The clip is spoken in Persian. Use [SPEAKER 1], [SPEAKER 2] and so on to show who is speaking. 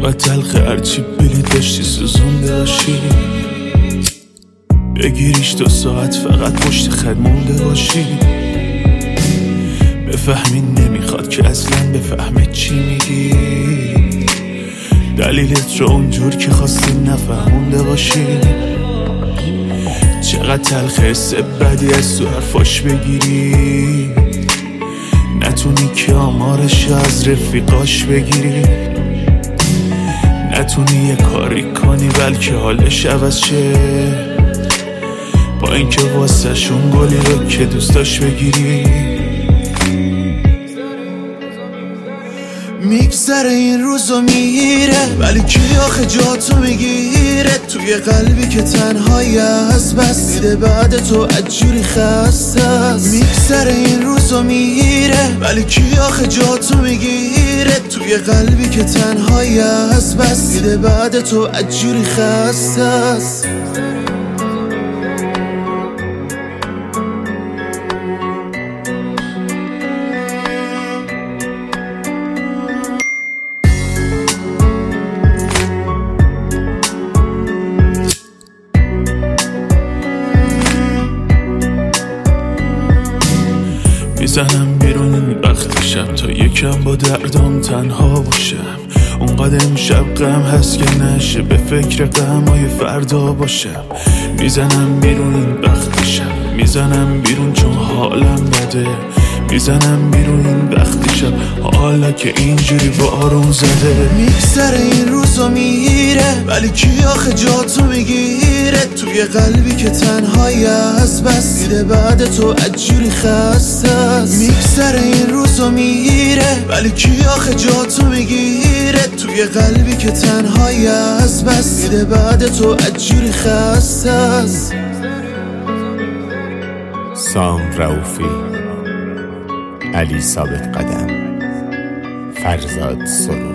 [SPEAKER 1] چقدر تلخ هرچی بلی داشتی سوزونده باشی، بگیریش 2 ساعت فقط پشت خط مونده باشی، بفهمی نمیخواد که اصلا بفهمه چی میگی، دلیلت رو اونجور که خواستی نفهمونده باشی. چقدر تلخ حس بدی از تو حرفاش بگیری، نتونی که آمارش از رفیقاش بگیری، نتونی یه کاری کنی بلکه حالش عوض شه، با اینکه واسه شون گلی رو که دوست داشت بگیری. میگذره این روزو میره ولی کی آخه جاتو میگیره، توی قلبی که تنهایی است بس دیده بعد تو عجوری خسته است. میگذره این روزو میره ولی کی آخه جاتو میگیره، توی قلبی که تنهایی است بس دیده بعد تو عجوری خسته است. میزنم بیرون این وقت شب تا یکم با دردام تنها باشم، اونقدر امشب غم هست که نشه به فکر غمای فردا باشم. میزنم بیرون این وقت شب، میزنم بیرون چون حالم بده، میزنم بیرون این وقت شب حالا که اینجوری بارون زده. میگذره این روزو میره ولی کی آخه جاتو میگیره، توی قلبی که تنهایی است بس دیده بعد تو عجوری خسته است. میگذره این روزو میره ولی کی آخه جاتو میگیره، توی قلبی که تنهایی است بس دیده بعد تو عجوری خسته است.
[SPEAKER 2] سام رؤوفی، علی ثابت قدم، فرزاد سرود.